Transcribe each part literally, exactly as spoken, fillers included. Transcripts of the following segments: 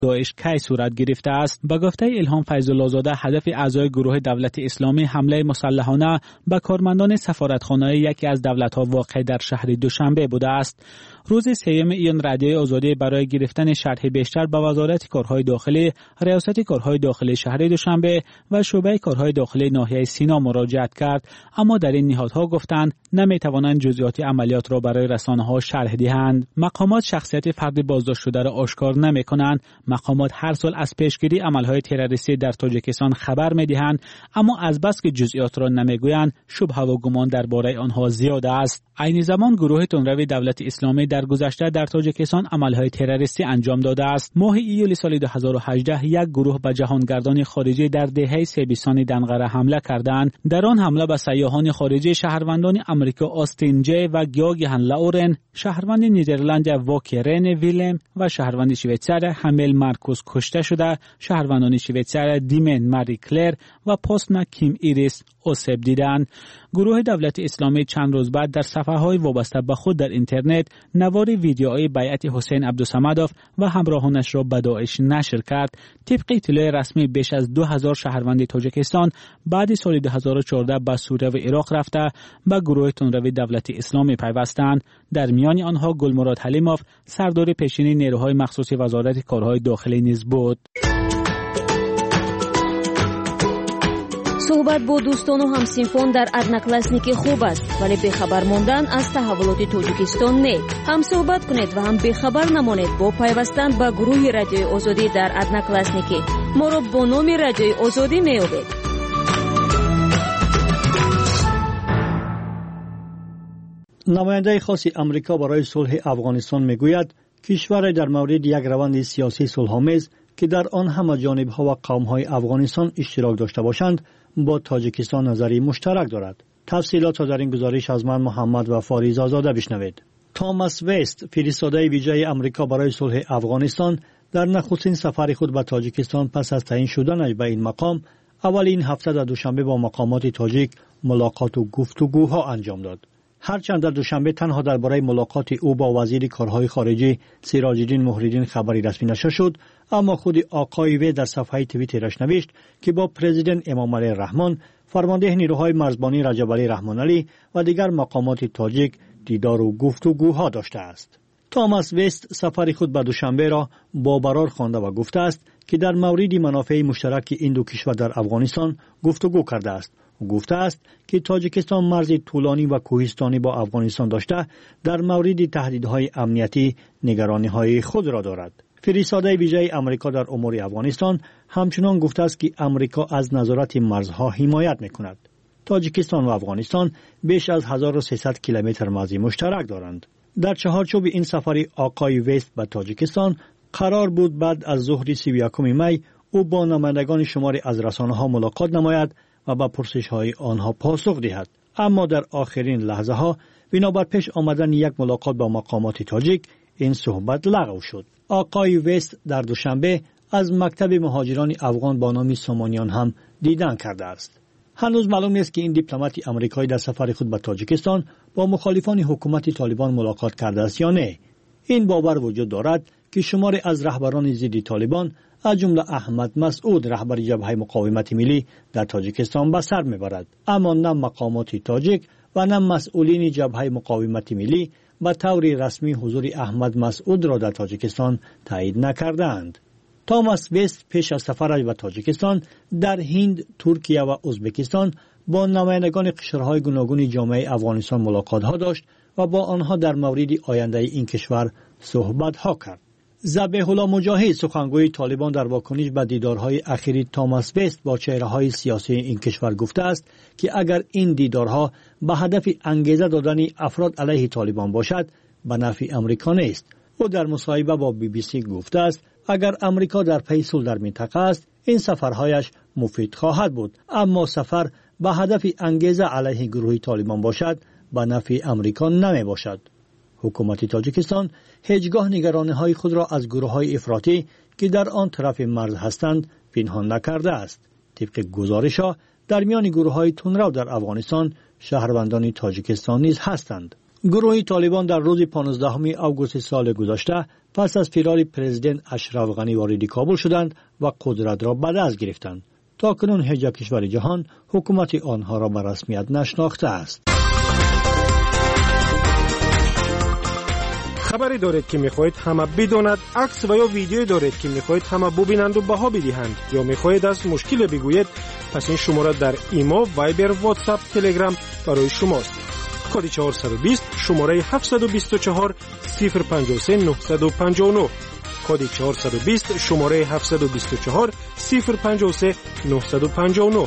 داعش کی صورت گرفته است. به گفته الهام فیض‌الله زاده، هدف اعضای گروه دولت اسلامی حمله مسلحانه به کارمندان سفارتخانه یکی از دولت‌ها واقع در شهر دوشنبه بوده است. روز سوم ایون رادیوی آزادی برای گرفتن شرح بیشتر به وزارت کارهای داخلی، ریاست کارهای داخلی شهر دوشنبه و شعبه کارهای داخلی ناحیه سینا مراجعت کرد، اما در این نهادها گفتند نمی‌توانند جزئیات عملیات را برای رسانه‌ها شرح دهند. مقامات شخصیت فرد بازداشت شده را آشکار نمی‌کنند. مقامات هر سال از پیشگیری عمل‌های تروریستی در تاجیکستان خبر می‌دهند، اما از بس که جزئیات را نمی‌گویند، شبهه و گمان درباره آنها زیاد است. عین زمان گروه تندروی دولت اسلامی در گذشته در تاجیکستان عمل‌های تروریستی انجام داده است. ماه ایول سال دو هزار و هجده یک گروه به جهانگردان خارجی در دهه سیبیستان دنقره حمله کردند. در آن حمله به سیاحان خارجی شهروندان امریکا آستین جی و گیاگهن لاورن، شهروند نیدرلند واکرن ویلم و شهروند شویتزر همیل مارکوس کشته شده. شهروندان شویتزر دیمن ماری کلر و پوسنا کیم ایریس آسیب دیدند. گروه دولت اسلامی چند روز بعد در صفحه‌های وابسته به خود در اینترنت نوار ویدیوهای بیعت حسین عبدالصمدوف و همراهانش را به داعش نشر کرد. طبق اطلاع رسمی بیش از دو هزار شهروند تاجیکستان بعد سال دو هزار و چهارده به سوریه و عراق رفته به گروه تندروی دولت اسلامی پیوستند. در میان آنها گلمراد حلیموف، سردار پیشین نیروهای مخصوص وزارت کارهای داخلی نیز بود. صحبت با دوستان و همسینفون در ادناکلاسنیکی خوب است، ولی بخبر ماندن از تحولات تاجیکستان نه. هم صحبت کنید و هم بخبر نمانید با پیوستن به گروه رادیوی آزادی در ادناکلاسنیکی. ما را با نام رادیوی آزادی میابید. نماینده خاص امریکا برای صلح افغانستان میگوید کشور در مورد یک روند سیاسی صلح‌آمیز که در آن همه جانب‌ها و قوم‌های افغانستان اشتراک داشته باشند با تاجیکستان نظری مشترک دارد. تفصیلات را در این گزارش از من محمد و فاریز آزاده بشنوید. توماس وست، فرستاده ویژه امریکا برای صلح افغانستان، در نخستین سفر خود به تاجیکستان پس از تعیین شدنش به این مقام، اولین هفته در دوشنبه با مقامات تاجیک ملاقات و گفتگوها انجام داد. هرچند در دوشنبه تنها درباره ملاقات او با وزیر کارهای خارجه سراج الدین مهرالدین خبری رسمی نشده شد، اما خود آقای وی در صفحه توییترش نوشت که با پرزیدنت امام علی رحمان، فرمانده نیروهای مرزبانی رجب علی رحمان علی و دیگر مقامات تاجیک دیدار و گفتگوها داشته است. توماس وست سفر خود به دوشنبه را بابرار خوانده و گفته است که در مورد منافع مشترک این دو کشور در افغانستان گفتگو کرده است. او گفته است که تاجیکستان مرز طولانی و کوهستانی با افغانستان داشته در مورد تهدیدهای امنیتی نگرانی‌های خود را دارد. فرستاده ویژه امریکا در امور افغانستان همچنان گفته است که امریکا از نظارت مرزها حمایت می‌کند. تاجیکستان و افغانستان بیش از هزار و سیصد کیلومتر مرز مشترک دارند. در چهارچوب این سفر آقای وست به تاجیکستان قرار بود بعد از ظهر سی و یکم می او با نمایندگان شماری از رسانه‌ها ملاقات نماید و با پرسش‌های آنها پاسخ دهد، اما در آخرین لحظه ها بنابر پیش آمدن یک ملاقات با مقامات تاجیک این صحبت لغو شد. آقای وست در دوشنبه از مکتب مهاجران افغان با نام سامانیان هم دیدن کرده است. هنوز معلوم نیست که این دیپلمات آمریکایی در سفر خود به تاجیکستان با مخالفان حکومت طالبان ملاقات کرده است یا نه. این باور وجود دارد که شماری از رهبران ضد طالبان از جمله احمد مسعود رهبر جبهه مقاومت ملی در تاجیکستان به سر میبرد، اما نه مقامات تاجیک و نه مسئولین جبهه مقاومت ملی به طور رسمی حضور احمد مسعود را در تاجیکستان تایید نکردند. توماس وست پیش از سفرش به تاجیکستان در هند، ترکیه و ازبکستان با نمایندگان قشرهای گوناگون جامعه افغانستان ملاقات ها داشت و با آنها در مورد آینده این کشور صحبت ها کرد. ذبیح الله مجاهد، سخنگوی طالبان، در واکنش به دیدارهای اخیری توماس وست با چهره‌های سیاسی این کشور گفته است که اگر این دیدارها به هدف انگیزه دادن افراد علیه طالبان باشد، به نفع امریکا نیست. او در مصاحبه با بی بی سی گفته است اگر امریکا در پی صلح در منطقه است، این سفرهایش مفید خواهد بود، اما سفر به هدف انگیزه علیه گروه طالبان باشد، به نفع امریکا نمی باشد. حکومت تاجیکستان هیچگاه نگرانی‌های خود را از گروه‌های افراطی که در آن طرف مرز هستند پنهان نکرده است. طبق گزارش‌ها در میان گروه‌های تندرو در افغانستان شهروندان تاجیکستان نیز هستند. گروه طالبان در روز پانزدهم آگوست سال گذشته پس از فرار پرزیدنت اشرف غنی وارد کابل شدند و قدرت را به دست گرفتند. تاکنون هیچ کشور جهان حکومت آنها را به رسمیت نشناخته است. خبری دارید که میخواهید همه بداند، عکس و یا ویدیویی دارید که میخواهید همه ببینند و بها بدهند، یا میخواهید از مشکل بگویید، پس این شماره در ایما، وایبر، واتساپ، تلگرام برای شماست. کد چهارصد و بیست شماره هفتصد و بیست و چهار صفر پنجاه و سه نهصد و پنجاه و نه. کد چهارصد و بیست شماره هفتصد و بیست و چهار صفر پنجاه و سه نهصد و پنجاه و نه.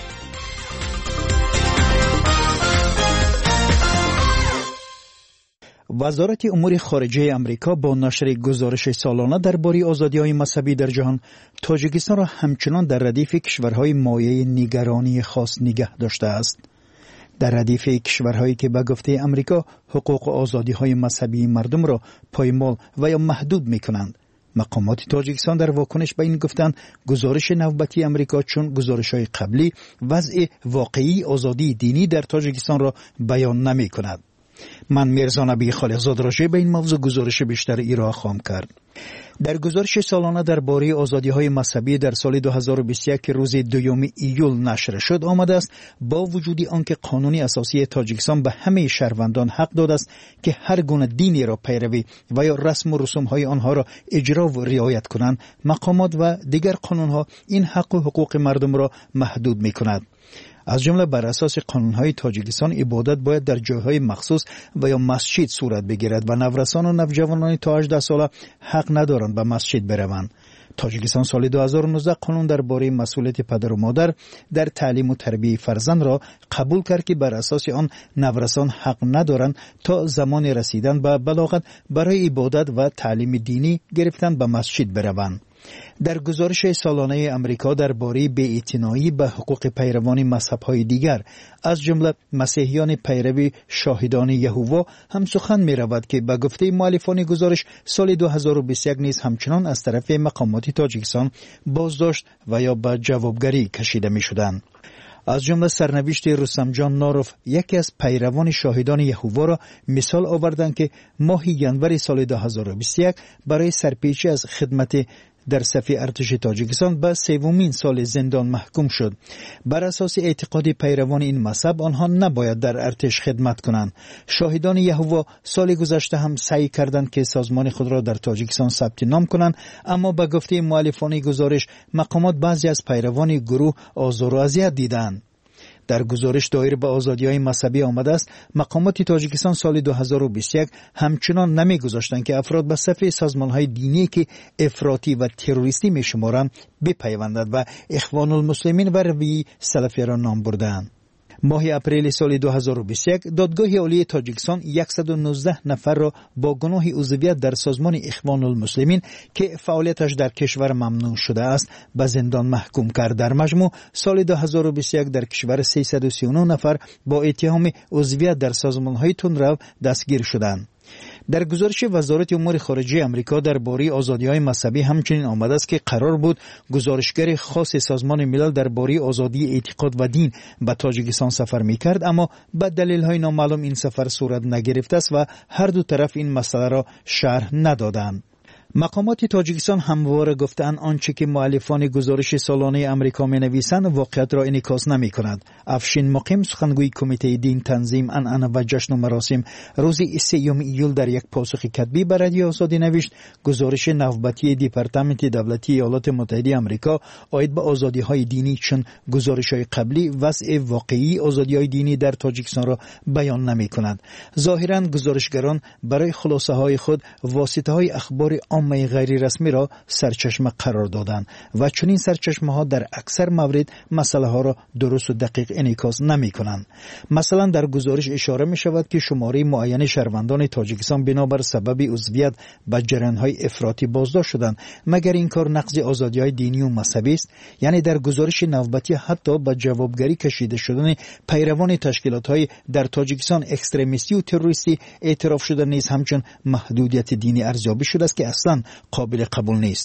وزارت امور خارجه امریکا با نشر گزارش سالانه درباره آزادی‌های مذهبی در جهان، تاجیکستان را همچنان در ردیف کشورهای مایه نگرانی خاص نگه داشته است. در ردیف کشورهایی که به گفته امریکا حقوق و آزادی‌های مذهبی مردم را پایمال و یا محدود می‌کنند. مقامات تاجیکستان در واکنش به این گفتند گزارش نوبتی امریکا چون گزارش‌های قبلی وضع واقعی آزادی دینی در تاجیکستان را بیان نمی‌کند. من میرزا نبی خالقزاد راجع به این موضوع گزارش بیشتر ارائه خواهم کرد. در گزارش سالانه درباره آزادی‌های مذهبی در سال دو هزار و بیست و یک روز دوم ایول نشر شد آمده است با وجود آنکه قانون اساسی تاجیکستان به همه شهروندان حق داده است که هر گونه دینی را پیروی و یا رسم و رسوم‌های آنها را اجرا و رعایت کنند، مقامات و دیگر قانون‌ها این حق و حقوق مردم را محدود می‌کند. از جمله بر اساس قانون‌های تاجیکستان عبادت باید در جایهای مخصوص و یا مسجد صورت بگیرد و نورسان و نوجوانان تا هجده ساله حق ندارند به مسجد بروند. تاجیکستان سال دو هزار و نوزده قانون درباره مسئولیت پدر و مادر در تعلیم و تربیت فرزند را قبول کرد که بر اساس آن نورسان حق ندارند تا زمان رسیدن به بلاغت برای عبادت و تعلیم دینی گرفتن به مسجد بروند. در گزارش سالانه امریکا درباره بی‌اعتنایی به حقوق پیروان مذهب‌های دیگر از جمله مسیحیان پیرو شاهدان یهوه هم سخن می‌رود که به گفته مؤلفان گزارش سال دو هزار و بیست و یک نیز همچنان از طرف مقامات تاجیکستان بازداشت و یا به جوابگری کشیده می‌شدند. از جمله سرنوشت رستم جان ناروف یکی از پیروان شاهدان یهوه را مثال آوردند که ماه ژانویه سال دو هزار و بیست و یک برای سرپیچی از خدمت در صف ارتش تاجیکستان به سومین سال زندان محکوم شد. بر اساس اعتقاد پیروان این مذهب آنها نباید در ارتش خدمت کنند. شاهدان یهوه سال گذشته هم سعی کردند که سازمان خود را در تاجیکستان ثبت نام کنند، اما به گفته مؤلفان گزارش مقامات بعضی از پیروان گروه آزار و اذیت دیدند. در گزارش دایر به آزادی‌های مذهبی آمده است مقامات تاجیکستان سال دو هزار و بیست و یک همچنان نمی‌گذاشتند که افراد به صف سازمان‌های دینی که افراطی و تروریستی می‌شمارند بپیوندند و اخوان المسلمین و روی سلفی را نام بردند. ماه اپریل سال دو هزار و بیست و یک دادگاه عالی تاجیکستان صد و نوزده نفر را با گناه عضویت در سازمان اخوان المسلمین که فعالیتش در کشور ممنوع شده است به زندان محکوم کرد. در مجموع سال دو هزار و بیست و یک در کشور سیصد و سی و نه نفر با اتهام عضویت در سازمان‌های تندرو دستگیر شدند. در گزارش وزارت امور خارجه امریکا درباره آزادی‌های مذهبی همچنین آمده است که قرار بود گزارشگر خاص سازمان ملل درباره آزادی اعتقاد و دین به تاجیکستان سفر می‌کرد، اما به دلایل نامعلوم این سفر صورت نگرفته است و هر دو طرف این مسئله را شرح ندادند. مقامات تاجیکستان همواره گفتند آنچه که مؤلفان گزارش سالانه امریکا می‌نویسند واقعیت را انعکاس نمی‌کند. افشین مقیم سخنگوی کمیته دین، تنظیم، عنعنه و جشن و مراسم روز سوم ایول در یک پاسخ کتبی به رادیو آزادی نوشت گزارش نوبتی دپارتمنت دولتی ایالات متحده آمریکا عاید به آزادی‌های دینی چون گزارش‌های قبلی وضع واقعی آزادی‌های دینی در تاجیکستان را بیان نمی‌کند. ظاهراً گزارشگران برای خلاصه‌های خود واسطه‌های اخبار عامه غیر رسمی را سرچشمه قرار دادند و چنین سرچشمه‌ها در اکثر موارد مسئله‌ها را درست و دقیق انعکاس نمی‌کنند. مثلا در گزارش اشاره می‌شود که شماره معین شهروندان تاجیکستان بنابر سبب عضویت به جریان‌های افراطی بازداشت شدند، مگر این کار نقض آزادی‌های دینی و مذهبی است؟ یعنی در گزارش نوبتی حتی به جوابگری کشیده شدن پیروان تشکیلات‌های در تاجیکستان اکستریمیستی و تروریستی اعتراف شده نیز همچون محدودیت دینی ارزیابی شده است که اصلا قابل قبول نیست.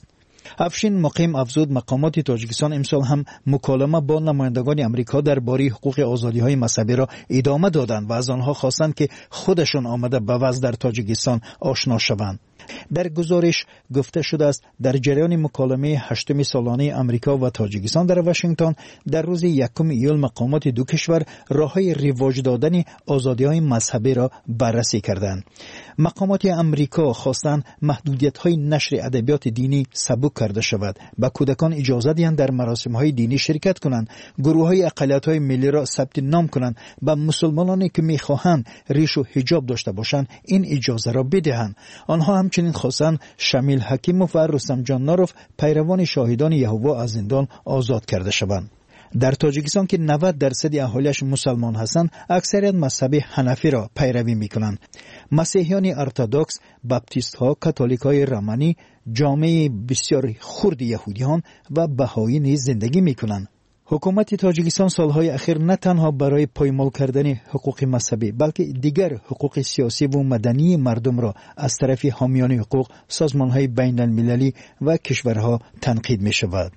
افشین مقیم افزود مقامات تاجیکستان امسال هم مکالمه با نمایندگان امریکا درباره حقوق آزادی‌های مذهبی را ادامه دادند و از آنها خواستند که خودشان آمده به وضع در تاجیکستان آشنا شوند. در گزارش گفته شده است در جریان مکالمه هشتم سالانه امریکا و تاجیکستان در واشنگتن در روز یکم ایول مقامات دو کشور راههای رواج دادن آزادی‌های مذهبی را بررسی کردند. مقامات امریکا خواستند محدودیت‌های نشر ادبیات دینی سبک کرده شود، به کودکان اجازه دهند در مراسم‌های دینی شرکت کنند، گروه‌های اقلیت‌های ملی را ثبت نام کنند، و مسلمانانی که می‌خواهند ریش و حجاب داشته باشند این اجازه را بدهند. آنها همچنین خواستند شمیل حکیموف و رستم جان ناروف پیروان شاهدان یهوه از زندان آزاد کرده شوند. در تاجیکستان که نود درصد اهالیش مسلمان هستند، اکثریت مذهب حنفی را پیروی می‌کنند. مسیحیان ارتدوکس، باپتیست‌ها، کاتولیک‌های رومانی، جامعه بسیار خرد یهودیان و بهایی نیز زندگی می‌کنند. حکومت تاجیکستان سالهای اخیر نه تنها برای پایمال کردن حقوق مذهبی بلکه دیگر حقوق سیاسی و مدنی مردم را از طرف حامیان حقوق، سازمان‌های بین المللی و کشورها تنقید می‌شود.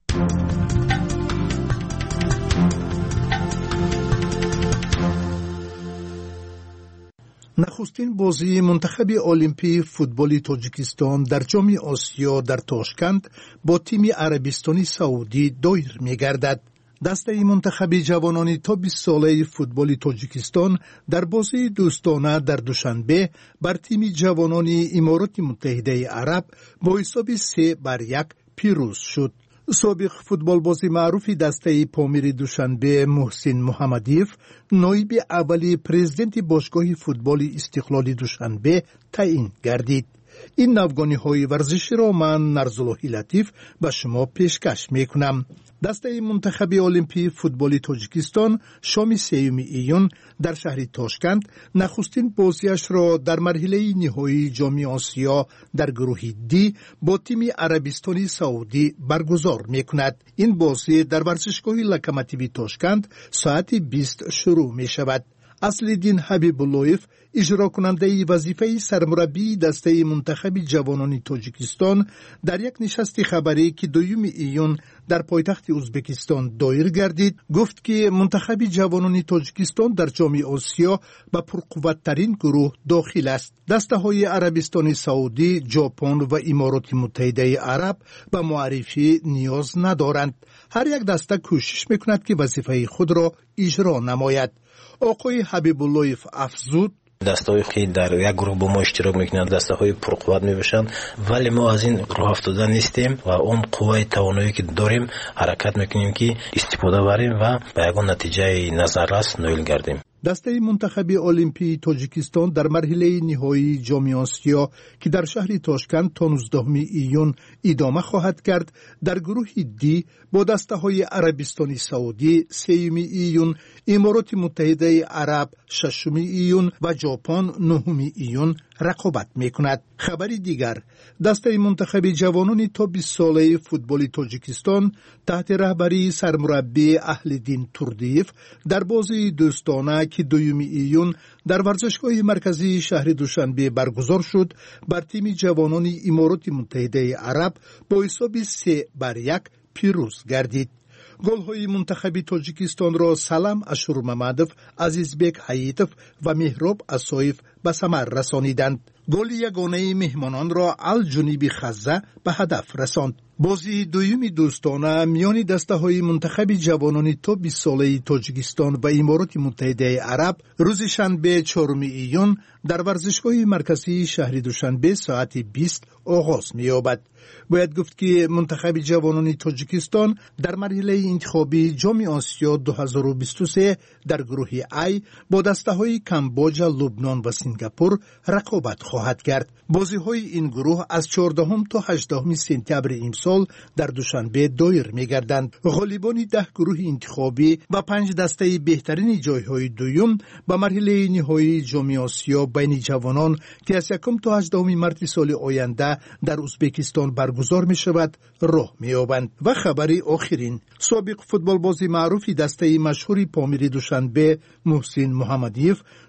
نخستین بازی منتخب المپی فوتبال تاجیکستان در جام آسیا در تاشکند با تیم عربستان سعودی دایر می‌گردد. دسته منتخب جوانان تا بیست ساله فوتبال تاجیکستان در بازی دوستانه در دوشنبه بر تیم جوانان امارات متحده عرب با حساب سه بر یک پیروز شد. سابق فوتبال بازی معروف دسته پامیر دوشنبه محسن محمدیف نایب اولی پرزیدنت باشگاه فوتبال استقلال دوشنبه تعیین گردید. این نوگانی های ورزشی را من نرزاللهی لطیف به شما پیشکش می کنم. دسته منتخب المپی فوتبال تاجیکستان شام سیوم ایون در شهر تاشکند نخستین بازیش را در مرحله نهایی جام آسیا در گروه دی با تیم عربستان سعودی برگزار می کند. این بازی در ورزشگاه لوکوموتیو تاشکند ساعت بیست شروع می شود. اصلالدین حبیب اللهیف اجرا کننده وظیفه سرمربی دسته منتخب جوانان تاجیکستان در یک نشست خبری که دوم ایون در پایتخت ازبکستان دایر گردید گفت که منتخب جوانان تاجیکستان در جام آسیا به پرقوت‌ترین گروه داخل است. دسته های عربستان سعودی، ژاپن و امارات متحده عرب به معرفی نیاز ندارند. هر یک دسته کوشش میکند که وظیفه خود را اجرا نماید. آقای حبیب اللهیف افزود دسته‌هایی که در یک گروه با ما اشتراک میکنند دسته‌های پرقوت میباشند، ولی ما از این راه افتاده نیستیم و اون قوه توانایی که داریم حرکت میکنیم که استفاده بریم و به یگان نتیجه نظررس نایل گردیم. دسته منتخب المپی تاجیکستان در مرحله نهایی جام آسیا که در شهر تاشکند تا نوزدهم ایون ادامه خواهد کرد در گروه دی با دسته های عربستان سعودی سوم ایون، امارات متحده عرب ششم ایون و ژاپن نهم ایون رقابت میکند. خبری دیگر، دسته منتخب جوانان تا بیست ساله فوتبال تاجیکستان تحت رهبری سرمربی اهل‌دین توردیف در بازی دوستانه که دوم ایون در ورزشگاه مرکزی شهر دوشنبه برگزار شد بر تیم جوانان امارات متحده عرب با حساب سه بر یک پیروز گردید. گل‌های منتخب تاجیکستان را سلام اشورممدوف، عزیزبک حییتوف و مهراب اسایف به ثمر رسانیدند. گل یگانه مهمانان را الجنوبی خزه به هدف رساند. بازی دومی دوستانه میان دسته های منتخب جوانان تا بیست ساله تاجیکستان و امارات متحده عرب روز شنبه چهارم ایون در ورزشگاه مرکزی شهر دوشنبه ساعت بیست آغاز می‌یابد. باید گفت که منتخب جوانان تاجیکستان در مرحله انتخابی جام آسیا دو هزار و بیست و سه در گروه ای با دسته های کمبوج، لبنان و سینگاپور رقابت خواهد کرد. بازی های این گروه از چهاردهم تا هجدهم سپتامبر امسال در دوشنبه دایر می‌گردند. غالبان ده گروه انتخابی و پنج دسته بهترین جایهای دوم به مرحله نهایی جام آسیا بین جوانان که از یکم تا هجدهم مارس سال آینده در ازبکستان برگزار می شود راه می یابند. و خبری آخرین، سابق فوتبال بازی معروفی دسته مشهوری پامیر دوشنبه محسن محمدیف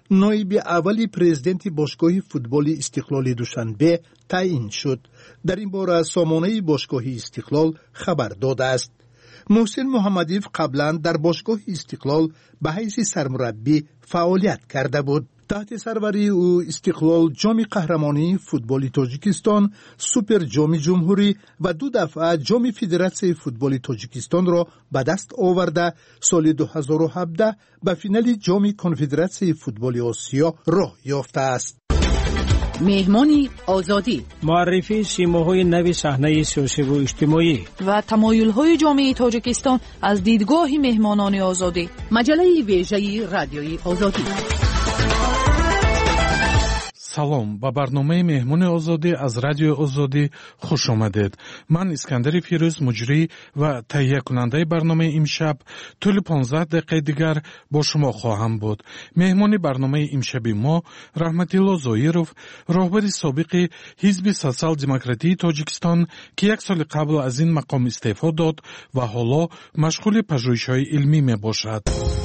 نایب اولی پرزیدنت باشگاه فوتبال استقلال دوشنبه تعیین شد. در این باره سامانه باشگاه استقلال خبر داده است. محسن محمدیف قبلا در باشگاه استقلال به حیث سرمربی فعالیت کرده بود. تحت سروری او استقلال جام قهرمانی فوتبال تاجیکستان، سوپر جام جمهوری و دو دفعه جام فدراسیون فوتبال تاجیکستان را به دست آورده سال دو هزار و هفده به فینال جام کنفدراسیون فوتبال آسیا راه یافته است. مهمانی آزادی، معرفی سیماهای نوی صحنه سیاسی و اجتماعی و تمایل‌های جامعه تاجیکستان از دیدگاه مهمانان آزادی. مجله ویژه رادیوی آزادی. салом ба барномаи меҳмони озодӣ аз радиои озодӣ хуш омадед. ман искандари фирӯз муҷрӣ ва таҳиякунандаи барномаи имшаб тӯли понздаҳ дақиқаи дигар бо шумо хоҳам буд. меҳмони барномаи имшаби мо раҳматилло зоиров, роҳбари собиқи ҳизби социал-демократии тоҷикистон ки як соли қабл аз ин мақом истеъфо дод ва ҳоло машғули пажӯҳишҳои илмӣ мебошад.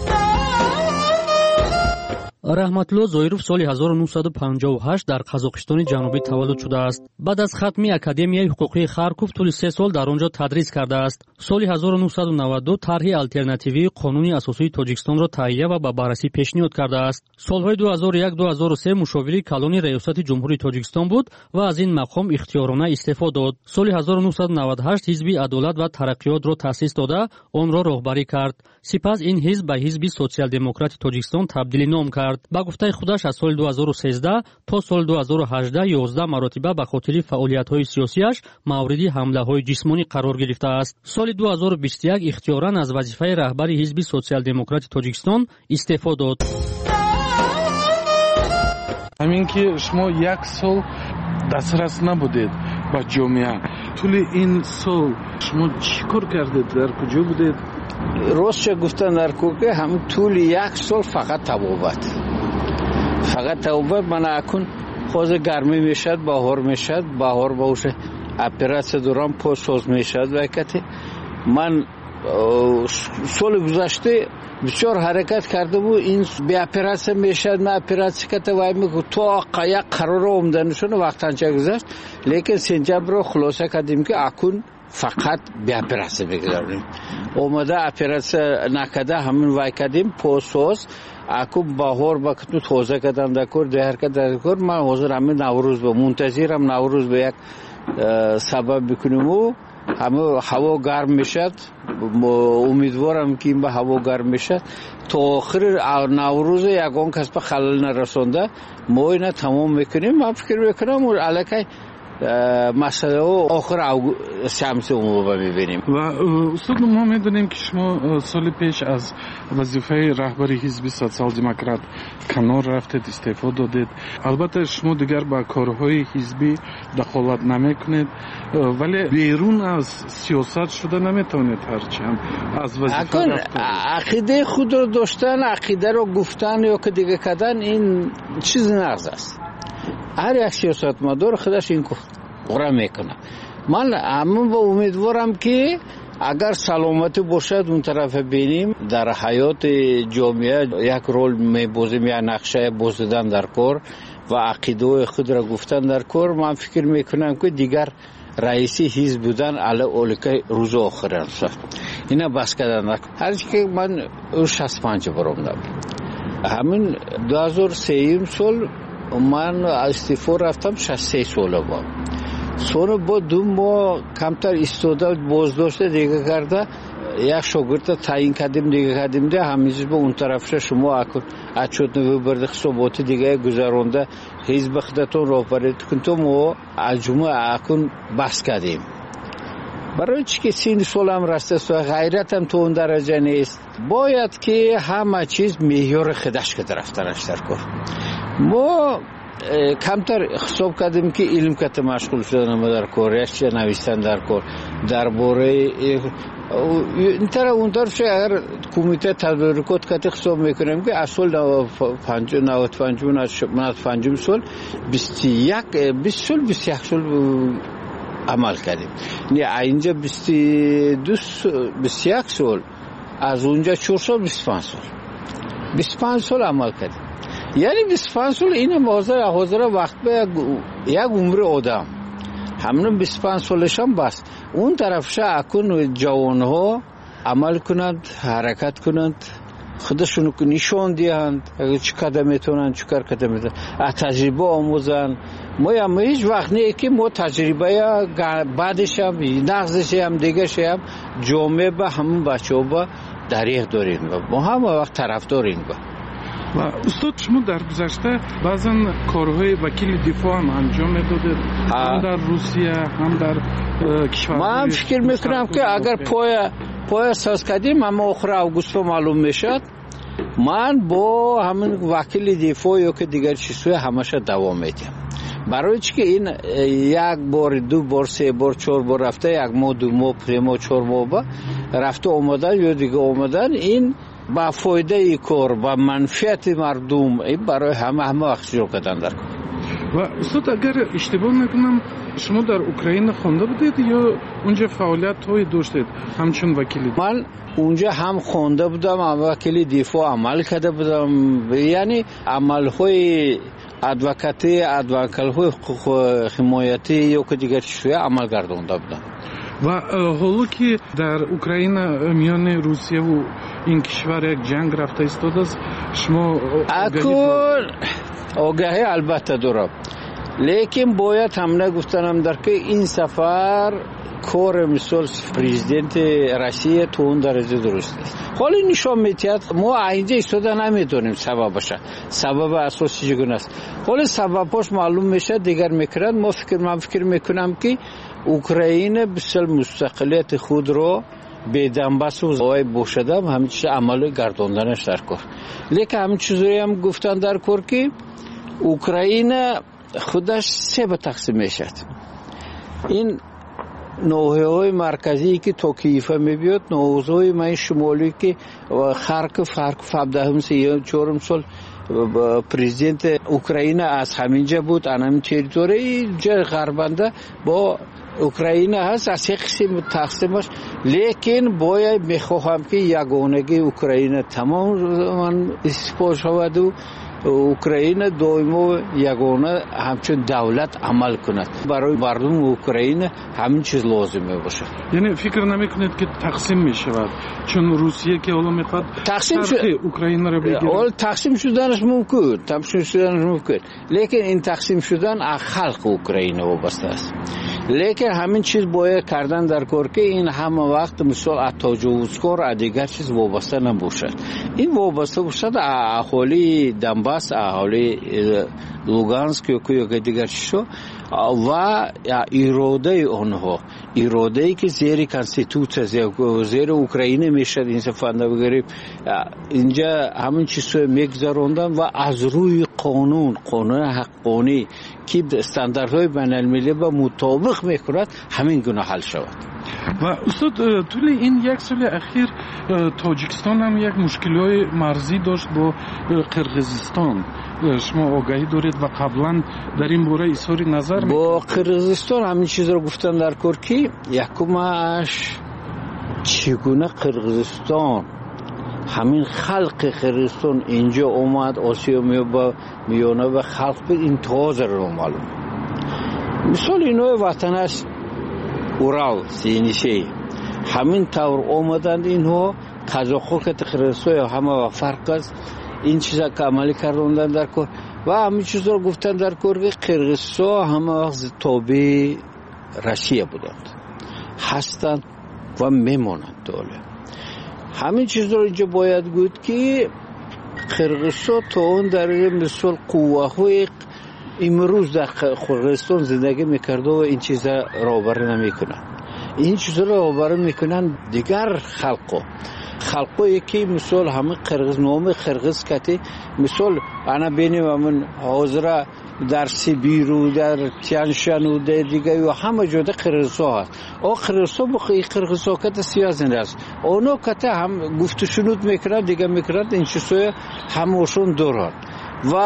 раҳматулло зоиров соли ҳазору нуҳсаду панҷоҳу ҳашт дар қазоқистони ҷанубӣ таваллуд шудааст. баъд аз хатми академияи ҳуқуқии Харков тӯли се сол дар он ҷо тадрис кардааст. соли ҳазору нуҳсаду наваду ду тарҳи алтернативии қонуни асосии Тоҷикистонро таҳия ва ба баррасӣ пешниҳод кардааст. солҳои ду ҳазору як - ду ҳазору се мушовири калони раёсати ҷумҳурии Тоҷикистон буд ва аз ин мақом ихтиёрона истеъфо дод. соли ҳазору нуҳсаду наваду ҳашт ҳизби адолат ва тараққиётро таъсис дода, онро роҳбарӣ кард. сипас ин ҳизб ба ҳизби социал-демократи Тоҷикистон табдили ном кард. ба гуфтаи худаш аз соли ду ҳазору сездаҳ то соли ду ҳазору ҳаждаҳ ёздаҳ маротиба ба хотири фаъолиятҳои сиёсиаш мавриди ҳамлаҳои ҷисмонӣ қарор гирифтааст. соли ду ҳазору бисту як ихтиёран аз вазифаи раҳбари ҳизби социал-демократи Тоҷикистон истеъфо дод. ҳамин ки шумо як сол дастрас набудед ба ҷомеа, тӯли ин сол шумо чӣ кор кардед? дар куҷо будед? ростча гуфтан дар кӯка ҳамин тӯли як сол фақат табобат фақат табобат мана акун ҳозир гармӣ мешад, баҳор мешад, баҳор бауша оператсия дорам, по соз мешад. вайкати ман соли гузашта бисёр ҳаракат кардаму ин бе оператсия мешад, ма оператсия ката вай мегу то як қарора омданашона вақтанча гузашт, лекин сентябрро хулоса кардем ки акун фақат беоператсия бигузарем. омада оператсия накарда ҳамин вай кардем посоз акун баҳор ба куту тоза кардам дакор деҳар кардам дакор. ман ҳозир ҳамин наврӯз ба мунтазирам наврӯз ба як сабаб бикунему ҳама ҳаво гарм мешад. умедворам ки ин ба ҳаво гарм мешад то охири наврӯз ягон кас ба халал нарасонда мо ина тамом мекунем. ман фикр мекунам аллакай масъалаҳо охир шамси умума мебинем. ва устод мо медонем ки шумо соли пеш аз вазифаи раҳбари ҳизби социал-демократ канор рафтед, истеъфо додед. албатта шумо дигар ба корҳои ҳизбӣ дахолат намекунед, вале берун аз сиёсат шуда наметавонед ҳарчанд аз вазифа рафтед. ақидаи худро доштан, ақидаро гуфтан ё ки дига кардан ин чизи нағз аст. ҳар як сиёсатмадор худаш ин қура мекунад. ман ҳамин ба умедворам ки агар саломатӣ бошад он тарафа бинем дар ҳаёти ҷомеа як рол мебозем, як нақша боздидан дар кор ва ақидаҳои худро гуфтан дар кор. ман фикр мекунам ки дигар раиси ҳизб будан ала олика рӯзи охир аст. ина бас кардан ҳарчи ки ман шасту панҷ баромдам. ҳамин ду ҳазору сеюм сол ман истеъфо рафтам, шасту се сола бод. сони бо ду моҳ камтар истода боздошта дига карда як шогирда таъин кардем дига кардем да ҳамиз бо он тарафша шумо отчётни выборди ҳисоботи дига гузаронда ҳизби худатон роҳбарӣ кун то мо аҷума акун бас кардем. барои чӣ ки синни солам растаст ва ғайратам то он дараҷа нест, бояд ки ҳама чиз меъёри худаш када рафтанаш дар кор. мо камтар ҳисоб кардем ки илм ката машғул шуданам дар кор, яшча навистан дар кор дар бораи ин тараф он тарафша агар кумита тадбиркот ката ҳисоб мекунем ки аз соли наваду панҷум сол бисту як бист сол бисту як сол амал кардем. не аинҷа бисту ду бисту як сол, аз онҷа чор сол бисту панҷ сол бисту панҷ сол амал кардем. یعنی بیست و پنج سال این حاضر حاضر وقت به یک عمر آدم همون بیست و پنج سالش هم بس اون طرفش اکن جوان ها عمل کنند حرکت کنند خودشونو نشون دهند چه قدم میتونن چه کار قدم میتونن از تجربه آموزن. ما هم هیچ وقت نه که ما تجربه بعدش هم نقضش هم دیگه هم جامعه به همون بچه ها با دریغ داریم ما هم وقت طرف داریم با. و استاد شما در گذشته بعضا کارهای وکیل دفاع هم انجام میدادید هم در روسیه هم در کشور. ما هم فکر میکنم که اگر پای پای اساس کردیم اما آخر اوگوست معلوم میشد من با همین وکیل دفاع یا که دیگر چیزهای همش دوام میدیم برای چی که این یک بار دو بار سه بار چهار بار رفته یک ماه دو ماه سه ماه چهار ماه با رفته اومدن یا دیگه اومدن این با فایده ای کار با منفعت مردم این برای همه همه وقت شروع کردن در کار. و استاد اگر اشتباه نکنم شما در اوکراین خوانده بودید یا اونجا فعالیت های داشتید همچون وکیلی؟ من اونجا هم خوانده بودم هم وکیل دفاع عمل کرده بودم یعنی عمل های ادوکاتی ادوکال های حمایتی یا که دیگر چیزهای عمل گردانده بودم. و حالا که در اوکراین میان روسیه و این کشور یک جنگ رفته ایستاده است شما اکن آگاهی البته دارم لیکن باید هم نگفتنم در که این سفر کار مثال پرزیدنت روسیه تو اون درجه درست است. حالا نشان میتید ما اینجا ایستاده نمیدونیم سببش سبب اساسی چگونه است. حالا سببش معلوم میشه دیگر میکرد ما فکر من فکر میکنم که اوکراین بسیار مستقلیت خود رو به دنباس و زوای بوشده همین چیز عمل گرداندنش در کار. لیکن همین چیزایی هم گفتن در کار که اوکراین خودش سه به تقسیم میشد. این نوحه‌های مرکزی که تا کیفه میبیاد نوحه‌های من شمالی که خارکوف خارکوف هفدهم سه چهارم سال پرزیدنت اوکراین از همینجا بود همین تریتوری جای غربنده با اوکراین هست از یک قسم تقسیمش لیکن باید میخواهم که یگانگی اوکراین تمام من استفاده شود و اوکراین دائما یگانه همچون دولت عمل کند برای مردم اوکراین همین چیز لازمه باشه. یعنی فکر نمیکنید که تقسیم میشود چون روسیه که حالا میخواد تقسیم شد اوکراین رو بگیره اول تقسیم شدنش ممکن تقسیم شدنش ممکن لیکن این تقسیم شدن از خلق اوکراین وابسته است. لیکن همین چیز باید کردن در کار که این همه وقت مثال از تجاوزکار از دیگر چیز وابسته نباشد. این وابسته باشد اهالی دنباس اهالی لوگانسک یا که دیگر چیزها و اراده آنها اراده ای که زیر کانستیتوسیه زیر اوکراین میشد این سفنده بگیریم اینجا همین چیزها میگذراندن و از روی قانون قانون حقانی که استانداردهای بین المللی با مطابق میکند همین گونه حل شود. و استاد طول این یک سال اخیر تاجیکستان هم یک مشکل‌های مرزی داشت با قرقیزستان شما آگاهی دارید و قبلا در این باره اظهار نظر میکنید؟ با قرقیزستان همین چیز رو گفتن در کار که یکمش چگونه قرقیزستان همین خلق قرقیزستان اینجا اومد آسیا میانه و خلق به این تازه رو معلوم مثال اینو وطن است اورال سینیشی همین طور اومدند اینها قزاق‌ها که قرقیزستان همه فرق است این چیزا که عملی کردن در کار و همین چیزا رو گفتن در کار که قرقیزستان همه وقت تابع روسیه بودند هستند و میمانند دوله. همین چیزا رو اینجا باید گفت که قرقیزستان تا اون درجه مثل قوه‌های امروز در قرقیزستان زندگی میکرده و این چیزا راهبری نمیکنن. این چیزا رو راهبری میکنن دیگر خلقا خلقایی که مثال همه قرقیز نام قرقیز کتی مثال انا بینیم همون حاضره در سیبیر و در تیانشن و در دیگه و همه جاده قرقیزها هست. او قرقیزها بخواه قرقیزها کت سیازنده است اونو کت هم گفت شنود میکنن دیگه میکنن این چیزهای هموشون دارن و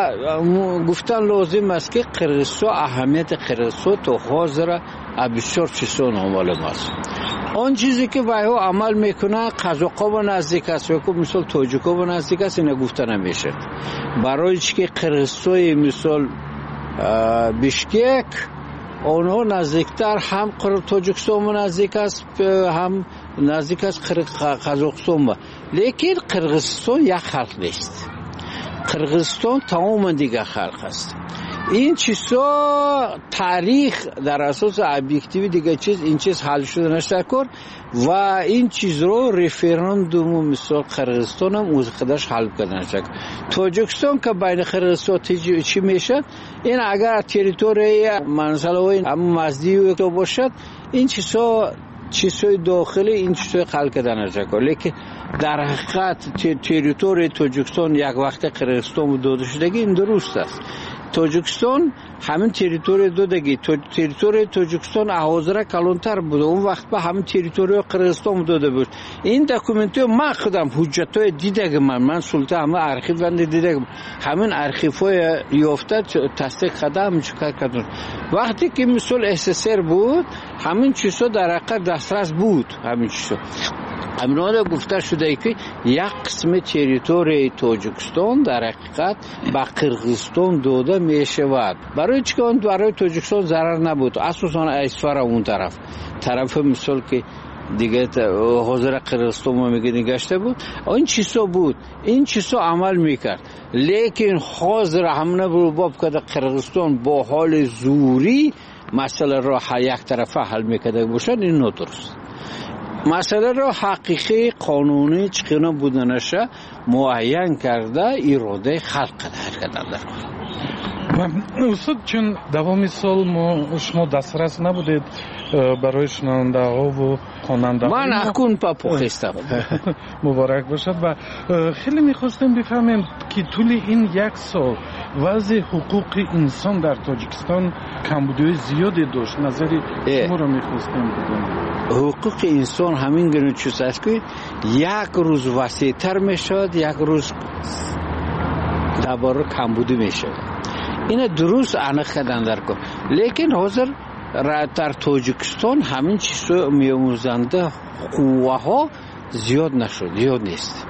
گفتن لازم است که قرقیزها اهمیت قرقیزها تو حاضره بسیار چیزها نامعلوم است. آن چیزی که وایو عمل میکنه قزاقا و نزدیک است و مثلا تاجیکا و نزدیک است اینا گفته نمیشه. برای چی که قرقیزستان مثلا بیشکک اونها نزدیکتر هم تاجیکستان و نزدیک است هم نزدیک است قزاقستان، لیکن قرقیزستان یک خلق نیست. قرقیزستان تمام دیگه خلق است. این چیزا تاریخ در اساس ابجکتیو دیگه چیز این چیز حل شده نشکر و این چیز رو رفراندوم مثلا قرقیزستان هم از خودش حل کرده نشکر. تاجیکستان که بین قرقیزستان چی میشه این اگر تریتوری منزله و مزدی تو باشد این چیزا چیزای داخلی این چیزای خلق کرده نشکر، لیکن در حقیقت تریتوری تاجیکستان یک وقت قرقیزستان داده شدگی این درست است. تاجیکستان همین تریتوری دادگی تریتوری تاجیکستان حاضر کلانتر بود اون وقت به همین تریتوری قرقیزستان داده بود. این دکومنتو من خودم حجتای دیدم من من سلطه همه ارشیو بند دیدم همین ارشیوهای یافته تصدیق کردم چیکار کردن. وقتی که مثل اسسر بود همین چیزا در حقیقت دسترس بود. همین چیزا امروز گفته شده که یک قسم تریتوری تاجیکستان در حقیقت به قرقیزستان داده می شود. برای چی که برای تاجیکستان ضرر نبود، اساسا اسفر اون طرف طرف مثل که دیگه حاضر قرقیزستان ما میگه نگشته بود این چیزا بود، این چیزا عمل میکرد، لیکن حاضر همونه برو باب که قرقیزستان با حال زوری مسئله را یک طرفه حل میکرده باشد این ندرست. مسئله را حقیقی قانونی چقدر بودنشه معین کرده اراده خلق کرده در استاد چون دوامی سال ما شما دسترس نبودید برای شنونده ها و خواننده ها من اکنون پا پخستم مبارک باشد و خیلی میخواستم بفهمیم که طول این یک سال وضع حقوق انسان در تاجیکستان کمبودی زیادی داشت، نظری شما را میخواستم بدونم. حقوق انسان همین گونه چیز است که یک روز وسیع‌تر میشد یک روز درباره کمبودی میشد. این درست انخ کردن در کن، لیکن حاضر در تاجیکستان همین چیزا میاموزنده قوه ها زیاد نشد، زیاد نیست.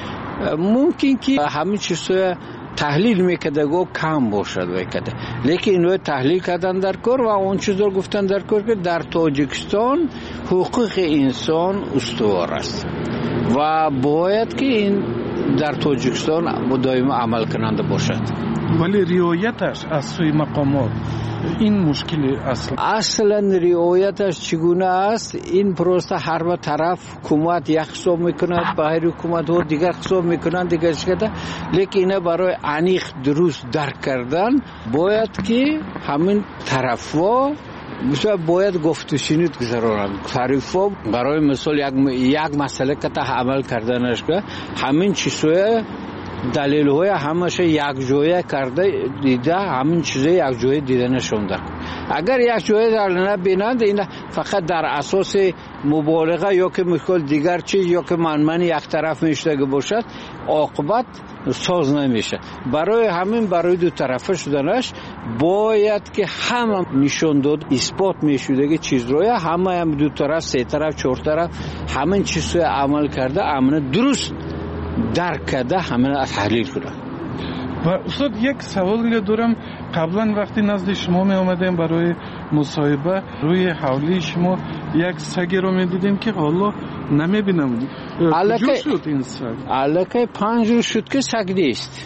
ممکن که همین چیزا تحلیل میکرده گو کم باشد وکده، لیکن اینو تحلیل کردن در کار و اون چیز رو گفتن در کار که در تاجیکستان حقوق انسان استوار است و باید که این در تاجیکستان دائم عمل کننده باشد. ولی رعایتش از سوی مقامات این مشکل اصلا اصلا رعایتش چگونه است؟ این پروسه هر طرف حکومت یک حساب میکند، باهر حکومت و دیگر حساب میکنند دیگر شده، لیکن اینه برای انیخ درست درک کردن باید که همین طرفا مثلا باید گفت و شنید گذارند. طرفا برای مثال یک یک مسئله که تا عمل کردنش که همین چیزهای دلیل های همش یک جویه کرده دیده همین چیزه یک جویه دیده نشونده. اگر یک جویه در نبینند این فقط در اساس مبالغه یا که مثل دیگر چیز یا که منمن یک طرف میشده باشد عاقبت ساز نمیشه. برای همین برای دو طرفه شدنش باید که همه نشون داد اثبات میشده که چیز روی همه هم دو طرف سه طرف چهار طرف همین چیز رو عمل کرده امن درست درک کرده همه از تحلیل کنه. و استاد یک سوال دارم، قبلا وقتی نزد شما می آمدیم برای مصاحبه روی حوالی شما یک سگی رو می دیدیم که حالا نمی بینم. کجا شد این سگ؟ علاقه پنج روز شد که سگ نیست.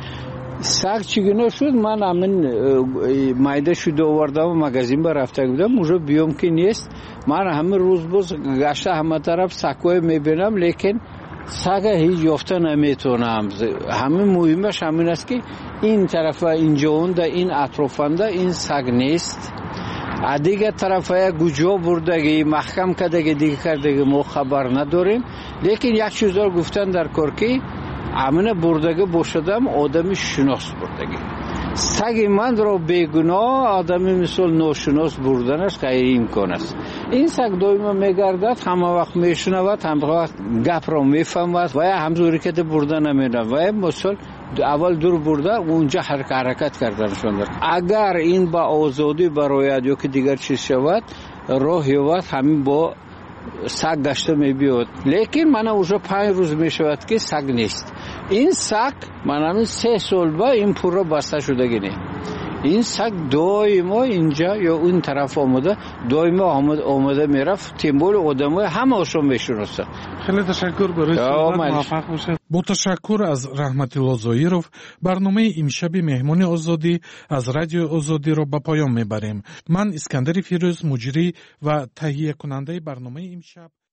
سگ چگونه شد؟ من همین مایده شده آوردم و مگزین با رفته بودم موجه بیام که نیست. من همین روز باز گشته همه طرف سگوی می بینم لیکن سگ هیچ یافته نمیتونم. همین مهمش همین است که این طرف اینجا اونده این اطرافنده این سگ نیست. دیگه طرف های گوجا بردگی محکم کردگی دیگه کردگی ما خبر نداریم، لیکن یک چیز رو گفتن در کار که امن بردگی باشدم آدمی شناس بردگی. سگ من را بیگناه آدمی مثل ناشناس بردنش غیر امکان است. این سگ دائما میگردد، همه وقت میشنود، همه وقت گپ را میفهمد و همزوری که برده نمیدن و مثل اول دور برده اونجا حرکت کردنشون دارد. اگر این با آزادی برای یا که دیگر چیز شود راه یابد همین با سگ گشته میبیاد، لیکن من اوجا پنج روز میشود که سگ نیست. این سگ من همین سه سال با این پور رو بسته شده گینه. این سگ دائما اینجا یا اون طرف آمده، دائما آمده آمده میرفت، تیمبول آدمای همه هاشون میشناسه. خیلی تشکر برای صحبت، موفق باشید. با تشکر از رحمت الله زایروف برنامه امشب مهمان آزادی از رادیو آزادی را به پایان میبریم. من اسکندر فیروز مجری و تهیه کننده برنامه امشب